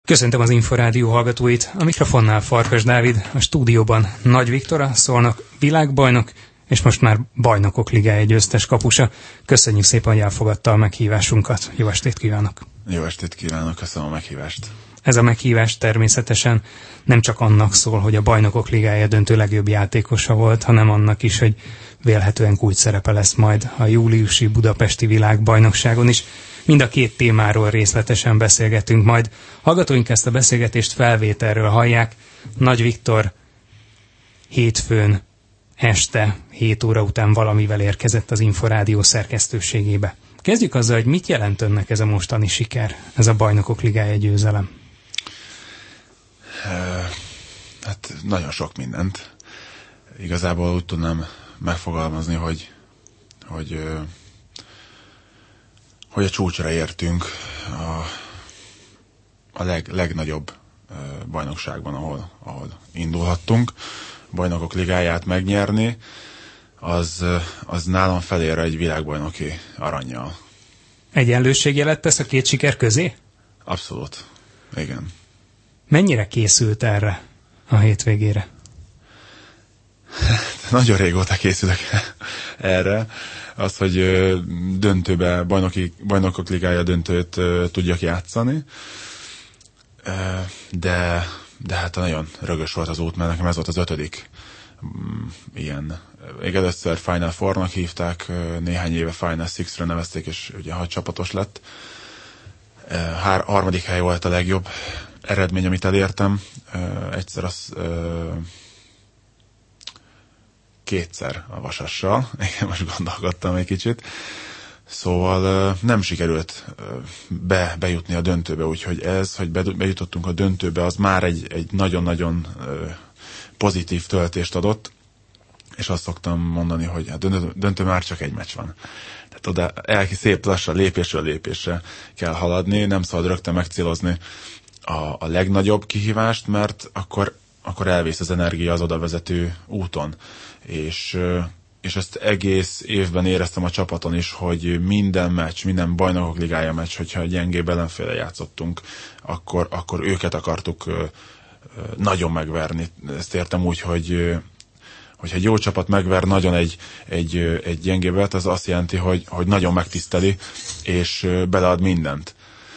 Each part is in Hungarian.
Köszöntöm az Inforádió hallgatóit, a mikrofonnál Farkas Dávid, a stúdióban Nagy Viktor, a Szolnok világbajnok, és most már Bajnokok Ligája győztes kapusa. Köszönjük szépen, hogy elfogadta a meghívásunkat. Jó estét kívánok! Jó estét kívánok, köszönöm a meghívást! Ez a meghívás természetesen nem csak annak szól, hogy a Bajnokok Ligája döntő legjobb játékosa volt, hanem annak is, hogy vélhetően kulcs szerepe lesz majd a júliusi budapesti világbajnokságon is. Mind a két témáról részletesen beszélgetünk majd. Hallgatóink ezt a beszélgetést felvételről hallják. Nagy Viktor hétfőn este 7 óra után valamivel érkezett az Inforádió szerkesztőségébe. Kezdjük azzal, hogy mit jelent önnek ez a mostani siker, ez a Bajnokok Ligája győzelem? Hát nagyon sok mindent. Igazából úgy tudnám megfogalmazni, hogy a csúcsra értünk a legnagyobb bajnokságban, ahol indulhattunk. Bajnokok Ligáját megnyerni, az nálam felér egy világbajnoki arannyal. Egyenlőség jelent tesz a két siker közé? Abszolút, igen. Mennyire készült erre a hétvégére? Nagyon régóta készülök erre. Az, hogy döntőbe, Bajnokok Ligája döntőt tudjak játszani. De hát nagyon rögös volt az út, mert nekem ez volt az 5. ilyen. Még először Final Four-nak hívták, néhány éve Final Six-re nevezték, és ugye 6 csapatos lett. 3. hely volt a legjobb eredmény, amit elértem. Egyszer kétszer a Vasassal. Igen, most gondolkodtam egy kicsit. Szóval nem sikerült bejutni a döntőbe, úgyhogy hogy bejutottunk a döntőbe, az már egy nagyon-nagyon pozitív töltést adott, és azt szoktam mondani, hogy a döntő már csak egy meccs van. Tehát oda szép lassan lépésről lépésre kell haladni, nem szabad rögtön megcélozni a legnagyobb kihívást, mert akkor elvész az energia az oda vezető úton. És ezt egész évben éreztem a csapaton is, hogy minden meccs, minden Bajnokok Ligája meccs, hogyha gyengébb ellenféle játszottunk, akkor őket akartuk nagyon megverni. Ezt értem úgy, hogyha egy jó csapat megver nagyon egy gyengébbet, az azt jelenti, hogy nagyon megtiszteli, és belead mindent.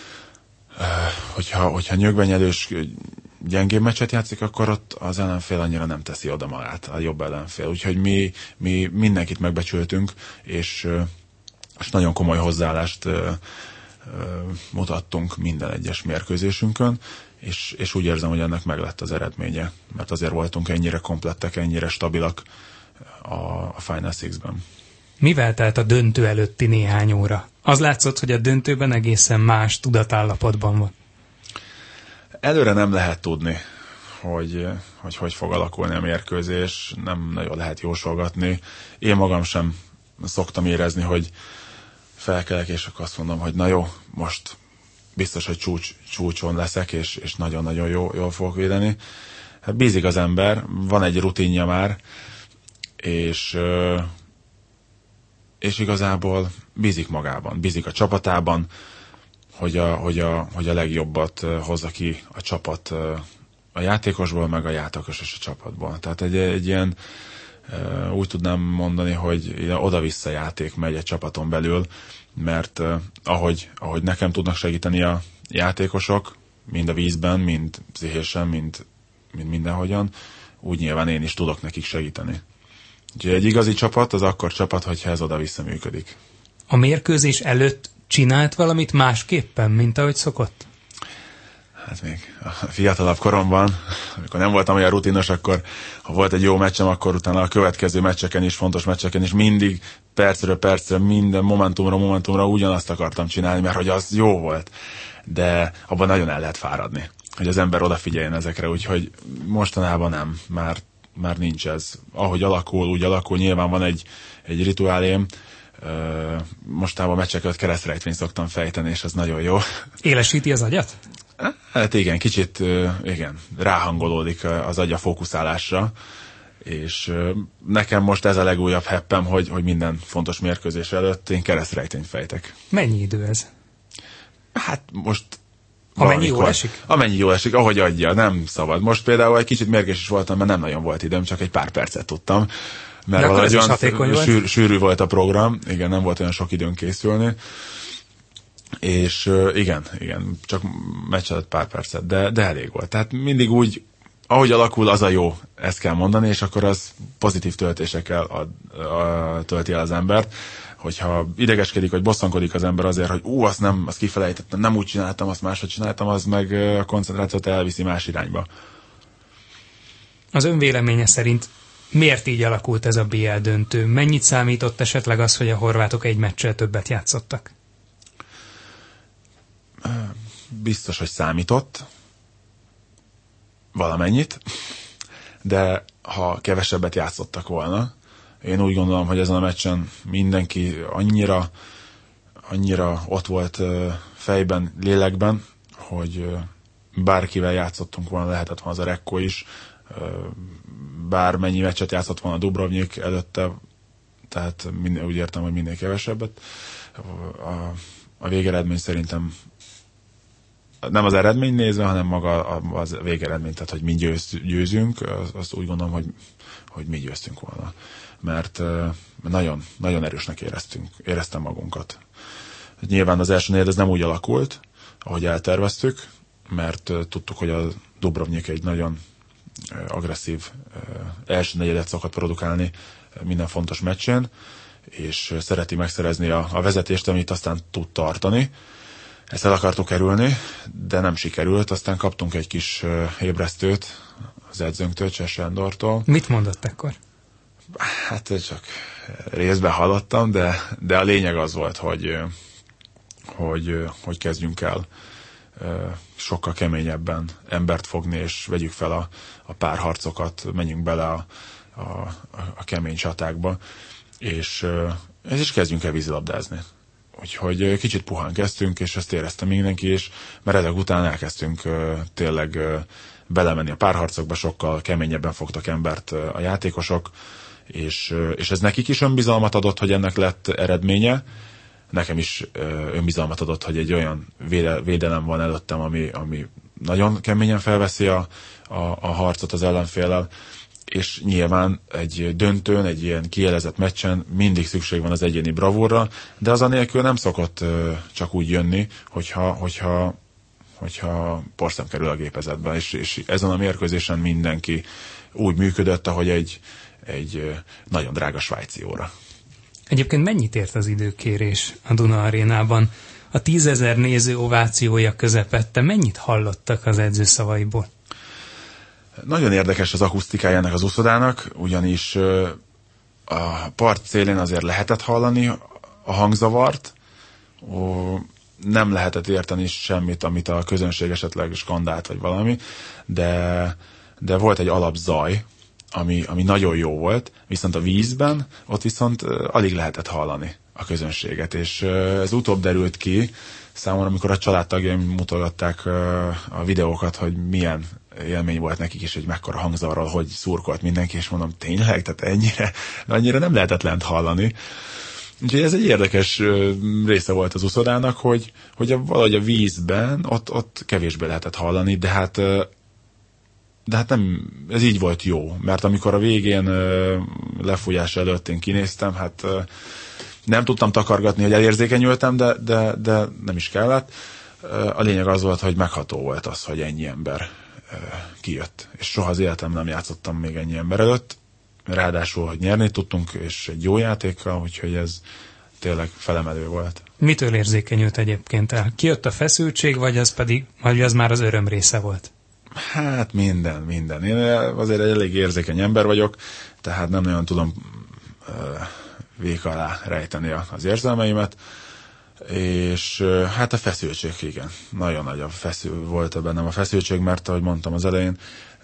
Hogyha nyögvenyelős gyengébb meccset játszik, akkor ott az ellenfél annyira nem teszi oda magát, a jobb ellenfél. Úgyhogy mi mindenkit megbecsültünk, és nagyon komoly hozzáállást mutattunk minden egyes mérkőzésünkön, és úgy érzem, hogy ennek meg lett az eredménye, mert azért voltunk ennyire komplettek, ennyire stabilak a Final Six-ben. Mivel telt a döntő előtti néhány óra? Az látszott, hogy a döntőben egészen más tudatállapotban van. Előre nem lehet tudni, hogy fog alakulni a mérkőzés, nem nagyon lehet jósolgatni. Én magam sem szoktam érezni, hogy felkelek, és akkor azt mondom, hogy na jó, most biztos, hogy csúcson leszek, és nagyon-nagyon jól fogok védeni. Hát bízik az ember, van egy rutinja már, és igazából bízik magában, bízik a csapatában, hogy a legjobbat hozza ki a csapat a játékosból, meg a játékos és a csapatból. Tehát egy ilyen, úgy tudnám mondani, hogy oda-vissza játék megy egy csapaton belül, mert ahogy nekem tudnak segíteni a játékosok, mind a vízben, mind pszichésen, mind mindenhogyan, úgy nyilván én is tudok nekik segíteni. Úgyhogy egy igazi csapat az akkor csapat, hogyha ez oda-vissza működik. A mérkőzés előtt csinált valamit másképpen, mint ahogy szokott? Hát még a fiatalabb koromban, amikor nem voltam olyan rutinos, akkor ha volt egy jó meccsem, akkor utána a következő meccseken is, fontos meccseken is mindig percről percre, minden momentumra ugyanazt akartam csinálni, mert hogy az jó volt. De abban nagyon el lehet fáradni, hogy az ember odafigyeljen ezekre, úgyhogy mostanában nem, már nincs ez. Ahogy alakul, úgy alakul, nyilván van egy rituálém, mostában a meccsek előtt keresztrejtvényt szoktam fejteni, és ez nagyon jó. Élesíti az agyat? Hát igen, kicsit igen, ráhangolódik az agy a fókuszálásra, és nekem most ez a legújabb heppem, hogy minden fontos mérkőzés előtt én keresztrejtényt fejtek. Mennyi idő ez? Hát most Amennyi jól esik? Amennyi jól esik, ahogy adja, nem szabad. Most például egy kicsit mérges is voltam, mert nem nagyon volt időm, csak egy pár percet tudtam. Mert valahogy olyan sűrű volt a program, igen, nem volt olyan sok időn készülni. És igen, csak meccs alatt pár percet, de elég volt. Tehát mindig úgy, ahogy alakul, az a jó, ezt kell mondani, és akkor az pozitív töltésekkel tölti el az embert. Hogyha idegeskedik, vagy bosszankodik az ember azért, hogy azt kifelejtettem, nem úgy csináltam, azt máshogy csináltam, az meg a koncentrációt elviszi más irányba. Az ön véleménye szerint miért így alakult ez a BL döntő? Mennyit számított esetleg az, hogy a horvátok egy meccsel többet játszottak? Biztos, hogy számított valamennyit, de ha kevesebbet játszottak volna, én úgy gondolom, hogy ezen a meccsen mindenki annyira ott volt fejben, lélekben, hogy bárkivel játszottunk volna, lehetett volna az a Rekko is, bármennyi meccset játszott volna a Dubrovnik előtte, tehát úgy értem, hogy minél kevesebbet. A végeredmény szerintem nem az eredmény nézve, hanem maga az végeredmény, tehát hogy mi győzünk, azt úgy gondolom, hogy mi győztünk volna. Mert nagyon, nagyon erősnek éreztem magunkat. Nyilván az első negyed ez nem úgy alakult, ahogy elterveztük, mert tudtuk, hogy a Dubrovnik egy nagyon agresszív első negyedet szokott produkálni minden fontos meccsén, és szereti megszerezni a vezetést, amit aztán tud tartani. Ezt el akartuk kerülni, de nem sikerült, aztán kaptunk egy kis ébresztőt az edzőnktől, Cseh Sándortól. Mit mondott ekkor? Hát csak részben hallottam, de a lényeg az volt, hogy kezdjünk el sokkal keményebben embert fogni, és vegyük fel a párharcokat, menjünk bele a kemény csatákba, és is kezdjünk el vízilabdázni. Úgyhogy kicsit puhán kezdtünk, és ezt érezte mindenki, és mert ezek után elkezdtünk tényleg belemenni a párharcokba, sokkal keményebben fogtak embert a játékosok, és ez nekik is önbizalmat adott, hogy ennek lett eredménye. Nekem is önbizalmat adott, hogy egy olyan védelem van előttem, ami nagyon keményen felveszi a harcot az ellenféllel, és nyilván egy döntőn, egy ilyen kielezett meccsen mindig szükség van az egyéni bravúrra, de az anélkül nem szokott csak úgy jönni, hogyha porszem kerül a gépezetbe, és ezen a mérkőzésen mindenki úgy működött, ahogy egy nagyon drága svájci óra. Egyébként mennyit ért az időkérés a Duna Arénában? A 10 000 néző ovációja közepette mennyit hallottak az edző szavaiból? Nagyon érdekes az akusztikájának az uszodának, ugyanis a part szélén azért lehetett hallani a hangzavart, nem lehetett érteni semmit, amit a közönség esetleg skandált, vagy valami, de volt egy alapzaj, ami nagyon jó volt, viszont a vízben ott viszont alig lehetett hallani a közönséget, és ez utóbb derült ki számomra, amikor a családtagjaim mutogatták a videókat, hogy milyen élmény volt nekik is, hogy mekkora hangzavarral, hogy szurkolt mindenki, és mondom, tényleg? Tehát annyira nem lehetett lent hallani. Úgyhogy ez egy érdekes része volt az uszodának, hogy valahogy a vízben ott kevésbé lehetett hallani, de hát nem, ez így volt jó, mert amikor a végén lefújás előtt én kinéztem, hát nem tudtam takargatni, hogy elérzékenyültem, de nem is kellett. A lényeg az volt, hogy megható volt az, hogy ennyi ember kijött. És soha az életemben nem játszottam még ennyi ember előtt. Ráadásul, hogy nyerni tudtunk, és egy jó játékkal, úgyhogy ez tényleg felemelő volt. Mitől érzékenyült egyébként el? Kijött a feszültség, vagy az már az öröm része volt? Hát minden. Én azért egy elég érzékeny ember vagyok, tehát nem nagyon tudom vék alá rejteni az érzelmeimet, és hát a feszültség, igen. Nagyon nagy volt bennem a feszültség, mert ahogy mondtam az elején,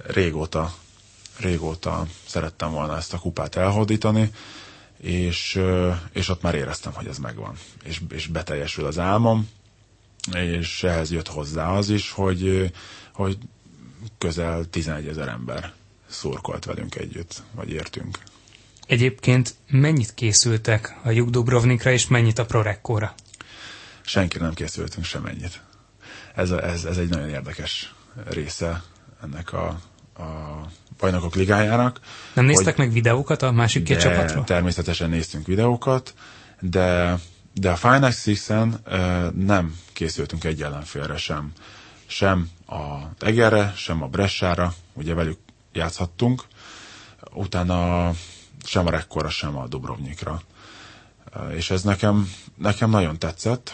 régóta szerettem volna ezt a kupát elhódítani, és ott már éreztem, hogy ez megvan. És beteljesül az álmom, és ehhez jött hozzá az is, hogy közel 11 000 ember szurkolt velünk együtt, vagy értünk. Egyébként mennyit készültek a Juk Dubrovnikra, és mennyit a Prorekkóra? Senki nem készültünk semennyit. ez egy nagyon érdekes része ennek a Bajnokok Ligájának. Nem néztek meg videókat a másik két csapatról? Természetesen néztünk videókat, de a Final Six-en nem készültünk egy ellenfélre sem. Sem a Egerre, sem a Bressára, ugye velük játszhattunk, utána sem a Rekkorra, sem a Dubrovnikra. És ez nekem nagyon tetszett,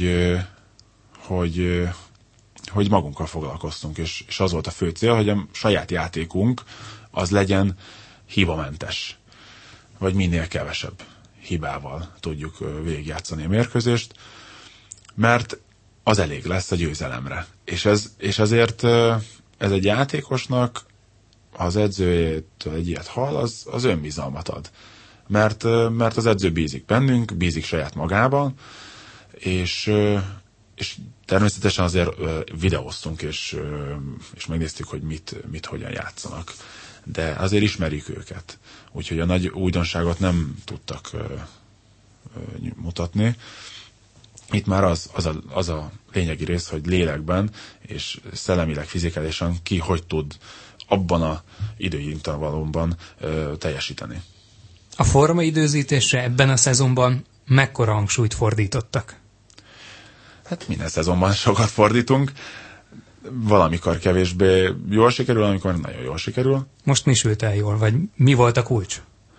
hogy magunkkal foglalkoztunk, és az volt a fő cél, hogy a saját játékunk az legyen hibamentes, vagy minél kevesebb hibával tudjuk végigjátszani a mérkőzést, mert az elég lesz a győzelemre. És azért ez egy játékosnak, az edzőjétől egy ilyet hall, az önbizalmat ad. Mert az edző bízik bennünk, bízik saját magában, és természetesen azért videóztunk, és megnéztük, hogy mit hogyan játszanak. De azért ismerjük őket. Úgyhogy a nagy újdonságot nem tudtak mutatni. Itt már az a lényegi rész, hogy lélekben és szellemileg, fizikálisan ki hogy tud abban a időintervallumban teljesíteni. A formaidőzítésre ebben a szezonban mekkora hangsúlyt fordítottak? Hát minden szezonban sokat fordítunk. Valamikor kevésbé jól sikerül, amikor nagyon jól sikerül. Most mi sült el jól, vagy mi volt a kulcs?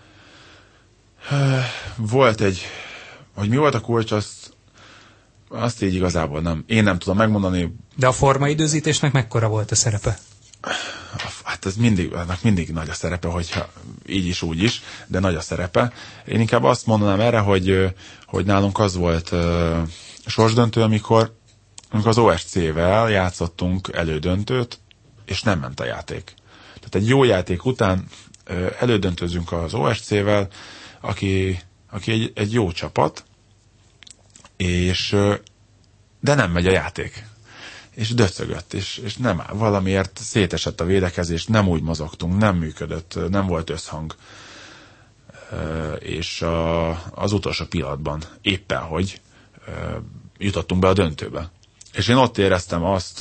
Hogy mi volt a kulcs, azt így igazából én nem tudom megmondani. De a formaidőzítésnek mekkora volt a szerepe? Hát annak mindig nagy a szerepe, hogyha így is, úgy is, de nagy a szerepe. Én inkább azt mondanám erre, hogy nálunk az volt sorsdöntő, amikor az OSC-vel játszottunk elődöntőt, és nem ment a játék. Tehát egy jó játék után elődöntözünk az OSC-vel, aki egy jó csapat, de nem megy a játék. És döcögött, és nem, valamiért szétesett a védekezés, nem úgy mozogtunk, nem működött, nem volt összhang. És az utolsó pillanatban éppen, hogy jutottunk be a döntőbe. És én ott éreztem azt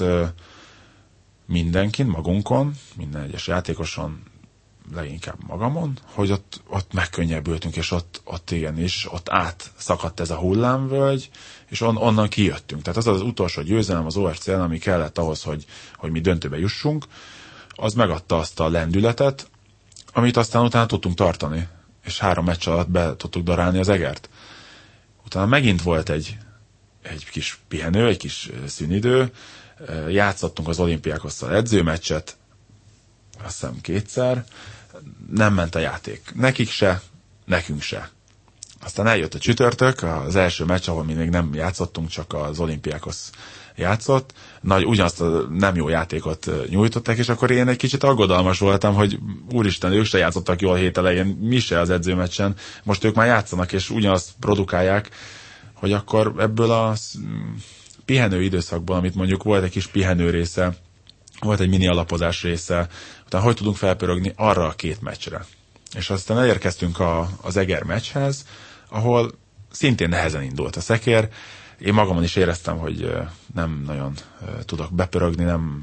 mindenkin, magunkon, minden egyes játékoson, leginkább magamon, hogy ott megkönnyebbültünk, és ott igenis, ott átszakadt ez a hullámvölgy, és onnan kijöttünk. Tehát az utolsó győzelem az OSC-en, ami kellett ahhoz, hogy mi döntőbe jussunk, az megadta azt a lendületet, amit aztán utána tudtunk tartani, és 3 meccs alatt be tudtuk darálni az Egert. Utána megint volt egy kis pihenő, egy kis szünidő, játszottunk az Olimpiákosszal edzőmeccset, azt hiszem 2-szer, nem ment a játék. Nekik se, nekünk se. Aztán eljött a csütörtök, az első meccs, ahol mi még nem játszottunk, csak az Olimpiákosz játszott. Ugyanazt a nem jó játékot nyújtották, és akkor én egy kicsit aggodalmas voltam, hogy úristen, ők se játszottak jól hét elején, mi se az edzőmeccsen, most ők már játszanak, és ugyanazt produkálják, hogy akkor ebből a pihenő időszakból, amit mondjuk volt egy kis pihenő része, volt egy mini alapozás része, utána hogy tudunk felpörögni arra a 2 meccsre. És aztán elérkeztünk az Eger meccshez, ahol szintén nehezen indult a szekér. Én magamon is éreztem, hogy nem nagyon tudok bepörögni,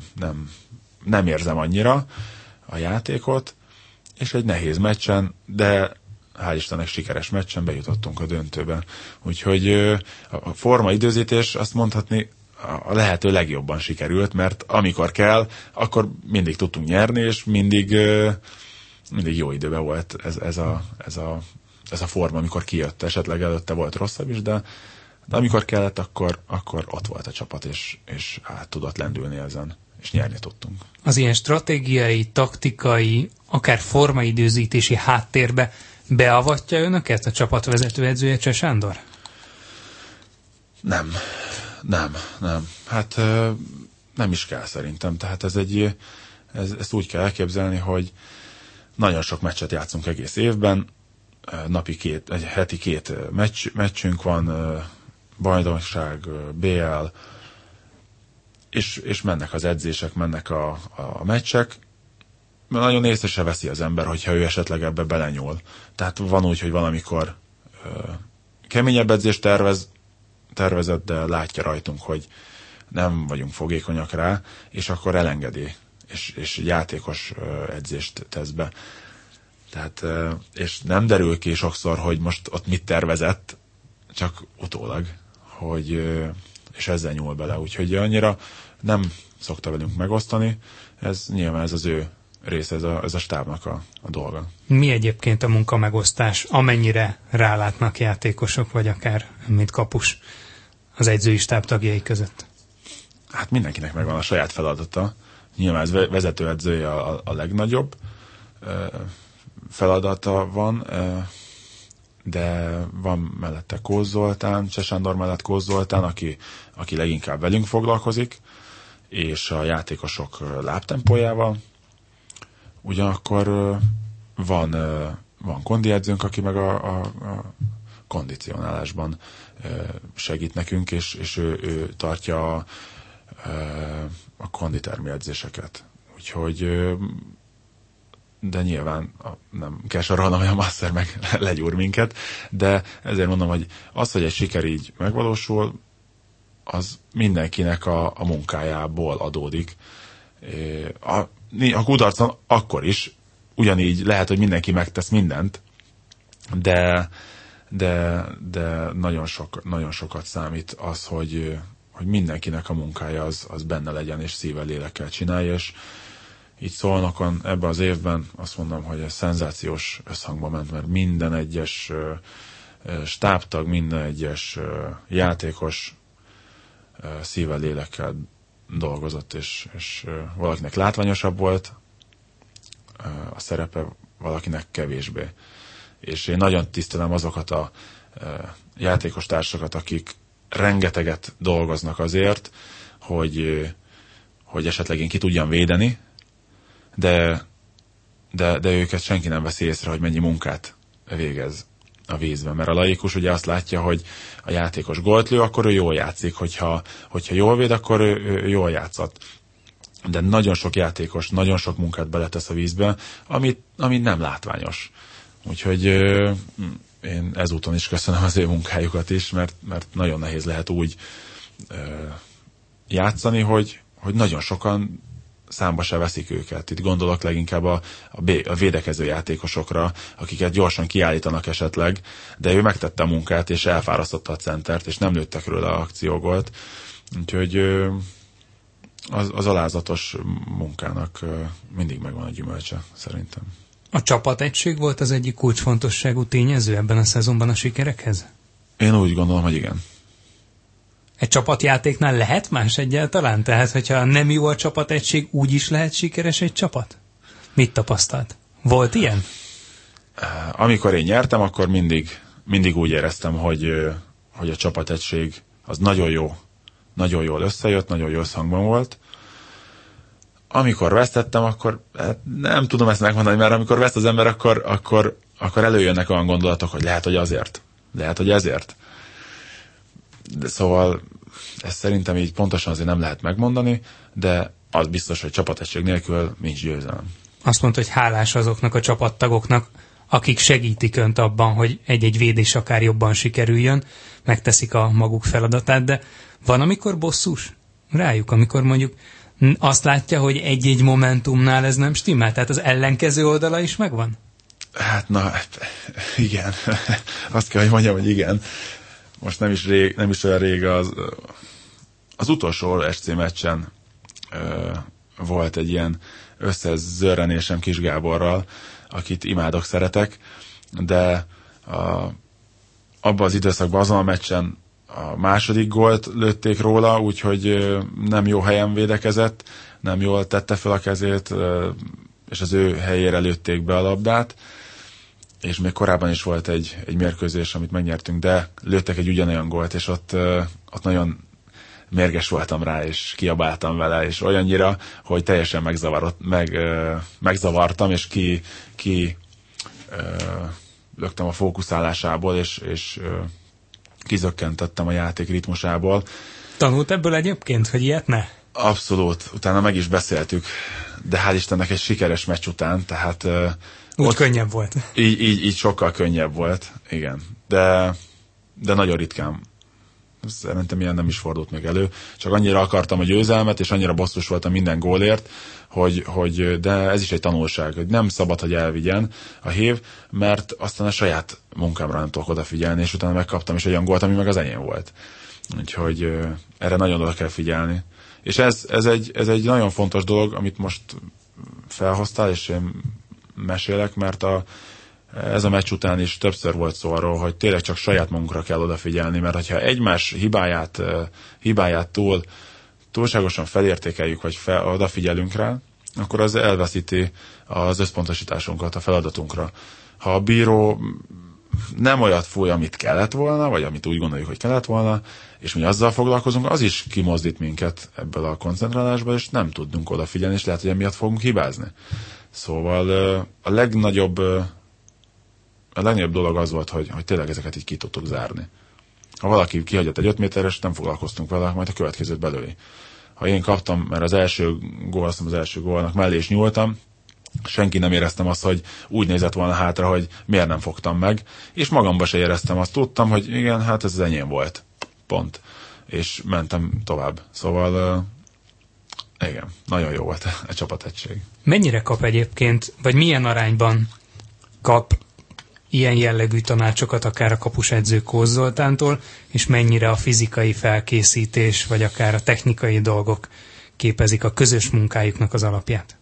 nem érzem annyira a játékot, és egy nehéz meccsen, de hál' Istennek sikeres meccsen bejutottunk a döntőbe. Úgyhogy a formaidőzítés azt mondhatni a lehető legjobban sikerült, mert amikor kell, akkor mindig tudtunk nyerni, és mindig jó időben volt ez a forma, amikor kijött. Esetleg előtte volt rosszabb is, de amikor kellett, akkor ott volt a csapat, és át tudott lendülni ezen, és nyerni tudtunk. Az ilyen stratégiai, taktikai, akár formaidőzítési háttérbe beavatja önöket a csapatvezető edzője, Cseh Sándor? Nem. Hát nem is kell szerintem. Tehát ezt úgy kell elképzelni, hogy nagyon sok meccset játszunk egész évben, heti 2 meccsünk van, bajnokság, BL, és mennek az edzések, mennek a meccsek. Nagyon észre se veszi az ember, hogyha ő esetleg ebbe belenyúl. Tehát van úgy, hogy valamikor keményebb edzést tervezett, de látja rajtunk, hogy nem vagyunk fogékonyak rá, és akkor elengedi, és játékos edzést tesz be. Tehát, és nem derül ki sokszor, hogy most ott mit tervezett, csak utólag, és ezzel nyúl bele. Úgyhogy annyira nem szokta velünk megosztani, nyilván ez az ő része, ez a stábnak a dolga. Mi egyébként a munkamegosztás, amennyire rálátnak játékosok, vagy akár, mint kapus, az edzői stáb tagjai között? Hát mindenkinek megvan a saját feladata. Nyilván ez vezetőedzője a legnagyobb feladata van, de van mellette Kóz Zoltán, Cseh Sándor mellett Kóz Zoltán, aki leginkább velünk foglalkozik, és a játékosok lábtempójával. Ugyanakkor van kondiedzőnk, aki meg a kondicionálásban segít nekünk, és ő tartja a konditermi edzéseket. Úgyhogy de nyilván nem kell sorolnom, hogy a master meg legyúr minket, de ezért mondom, hogy az, hogy egy siker így megvalósul, az mindenkinek a munkájából adódik. A kudarcon akkor is, ugyanígy lehet, hogy mindenki megtesz mindent, de nagyon sokat számít az, hogy mindenkinek a munkája az benne legyen, és szívvel, lélekkel csinálja, és így Szolnokon ebben az évben azt mondom, hogy ez szenzációs összhangba ment, mert minden egyes stábtag, minden egyes játékos szívvel, lélekkel dolgozott, és valakinek látványosabb volt a szerepe, valakinek kevésbé. És én nagyon tisztelem azokat a játékos társakat, akik rengeteget dolgoznak azért, hogy esetleg én ki tudjam védeni, de őket senki nem veszi észre, hogy mennyi munkát végez a vízben. Mert a laikus ugye azt látja, hogy a játékos gólt lő, akkor ő jól játszik, hogyha jól véd, akkor ő jól játszott. De nagyon sok játékos, nagyon sok munkát beletesz a vízbe, ami nem látványos. Úgyhogy én ezúton is köszönöm az ő munkájukat is, mert nagyon nehéz lehet úgy játszani, hogy nagyon sokan számba se veszik őket. Itt gondolok leginkább a védekező játékosokra, akiket gyorsan kiállítanak esetleg, de ő megtette a munkát, és elfárasztotta a centert, és nem lőttek róla a akciógolt. Úgyhogy az alázatos munkának mindig megvan a gyümölcse, szerintem. A csapategység volt az egyik kulcsfontosságú tényező ebben a szezonban a sikerekhez? Én úgy gondolom, hogy igen. Egy csapatjátéknál lehet más egyáltalán? Tehát, hogyha nem jó a csapategység, úgy is lehet sikeres egy csapat? Mit tapasztalt? Volt ilyen? Amikor én nyertem, akkor mindig úgy éreztem, hogy a csapategység az nagyon jól összejött, nagyon jó összhangban volt. Amikor vesztettem, akkor nem tudom ezt megmondani, mert amikor veszt az ember, akkor előjönnek olyan gondolatok, hogy lehet, hogy azért. Lehet, hogy ezért. De szóval ezt szerintem így pontosan azért nem lehet megmondani, de az biztos, hogy csapategység nélkül nincs győzelem. Azt mondta, hogy hálás azoknak a csapattagoknak, akik segítik önt abban, hogy egy-egy védés akár jobban sikerüljön, megteszik a maguk feladatát, de van, amikor bosszús rájuk, amikor mondjuk azt látja, hogy egy-egy momentumnál ez nem stimmel, tehát az ellenkező oldala is megvan? Hát igen. Azt kell, hogy mondjam, hogy igen. Most nem is olyan rég az utolsó SC meccsen volt egy ilyen összezörrenésem Kis Gáborral, akit imádok, szeretek, de abban az időszakban, azon a meccsen a második gólt lőtték róla, úgyhogy nem jó helyen védekezett, nem jól tette fel a kezét, és az ő helyére lőtték be a labdát, és még korábban is volt egy mérkőzés, amit megnyertünk, de lőttek egy ugyanolyan gólt, és ott nagyon mérges voltam rá, és kiabáltam vele, és olyannyira, hogy teljesen megzavartam, és löktem a fókuszálásából, és kizökkentettem a játék ritmusából. Tanult ebből egyébként, hogy ilyet ne? Abszolút. Utána meg is beszéltük, de hál' Istennek egy sikeres meccs után, tehát úgy könnyebb volt. Így sokkal könnyebb volt, igen. De nagyon ritkán Szerintem ilyen nem is fordult még elő. Csak annyira akartam a győzelmet, és annyira bosszus voltam minden gólért, de ez is egy tanulság, hogy nem szabad, hogy elvigyen a hív, mert aztán a saját munkámra nem tudok odafigyelni, és utána megkaptam is egy olyan gólt, ami meg az enyém volt. Úgyhogy erre nagyon oda kell figyelni. És ez egy nagyon fontos dolog, amit most felhoztál, és én mesélek, mert ez a meccs után is többször volt szó arról, hogy tényleg csak saját magunkra kell odafigyelni, mert ha egymás hibáját túlságosan felértékeljük, vagy odafigyelünk rá, akkor az elveszíti az összpontosításunkat a feladatunkra. Ha a bíró nem olyat fúj, amit kellett volna, vagy amit úgy gondoljuk, hogy kellett volna, és mi azzal foglalkozunk, az is kimozdít minket ebből a koncentrálásból, és nem tudunk odafigyelni, és lehet, hogy emiatt fogunk hibázni. Szóval a legnagyobb dolog az volt, hogy tényleg ezeket így ki tudtuk zárni. Ha valaki kihagyott egy 5 méteres, nem foglalkoztunk vele, majd a következőt belőli. Ha én kaptam, mert az első gólnak mellé is nyúltam, senki nem éreztem azt, hogy úgy nézett volna hátra, hogy miért nem fogtam meg, és magamba se éreztem azt. Tudtam, hogy igen, hát ez az enyém volt. Pont. És mentem tovább. Szóval igen, nagyon jó volt a csapategység. Mennyire kap egyébként, vagy milyen arányban kap ilyen jellegű tanácsokat akár a kapusedző Kósz Zoltántól, és mennyire a fizikai felkészítés, vagy akár a technikai dolgok képezik a közös munkájuknak az alapját?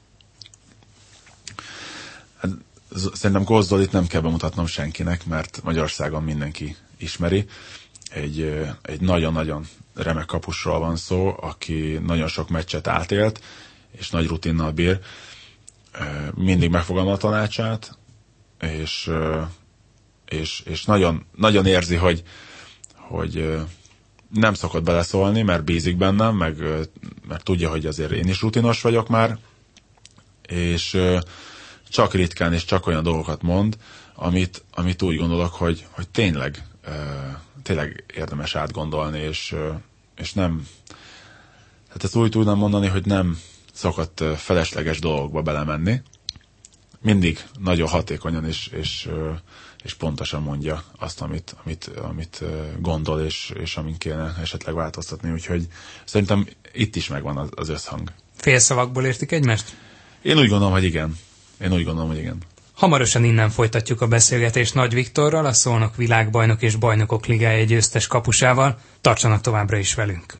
Hát, szerintem Kósz Zolit nem kell bemutatnom senkinek, mert Magyarországon mindenki ismeri. Egy nagyon-nagyon remek kapusról van szó, aki nagyon sok meccset átélt, és nagy rutinnal bír. Mindig megfogalmaz a tanácsát, és nagyon, nagyon érzi, hogy nem szokott beleszólni, mert bízik bennem, mert tudja, hogy azért én is rutinos vagyok már, és csak ritkán és csak olyan dolgokat mond, amit úgy gondolok, hogy tényleg érdemes átgondolni, és nem, hát ezt úgy tudnám mondani, hogy nem szokott felesleges dolgokba belemenni. Mindig nagyon hatékonyan és pontosan mondja azt, amit gondol, és amin kéne esetleg változtatni. Úgyhogy szerintem itt is megvan az összhang. Félszavakból értik egymást? Én úgy gondolom, hogy igen. Hamarosan innen folytatjuk a beszélgetést Nagy Viktorral, a Szolnok világbajnok és bajnokok ligája győztes kapusával. Tartsanak továbbra is velünk!